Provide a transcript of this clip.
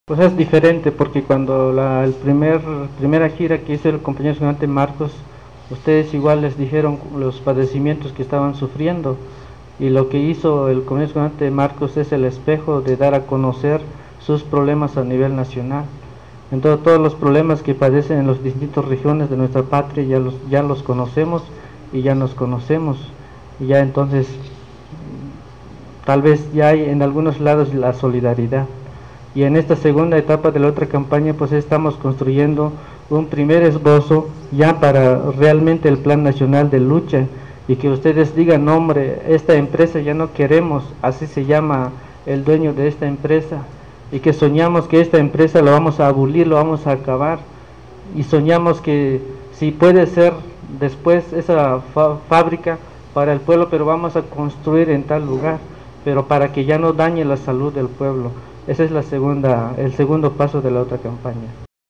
Pues es diferente porque cuando primera gira que hizo el compañero estudiante Marcos, ustedes igual les dijeron los padecimientos que estaban sufriendo, y lo que hizo el compañero estudiante Marcos es el espejo de dar a conocer sus problemas a nivel nacional. Entonces todos los problemas que padecen en las distintas regiones de nuestra patria ya los conocemos y ya nos conocemos, y ya entonces tal vez ya hay en algunos lados la solidaridad. Y en esta segunda etapa de la otra campaña pues estamos construyendo un primer esbozo ya para realmente el plan nacional de lucha, y que ustedes digan, no, hombre, esta empresa ya no queremos, así se llama el dueño de esta empresa, y que soñamos que esta empresa lo vamos a abolir, lo vamos a acabar, y soñamos que si puede ser después esa fábrica para el pueblo, pero vamos a construir en tal lugar, pero para que ya no dañe la salud del pueblo. Ese es el segundo paso de la otra campaña.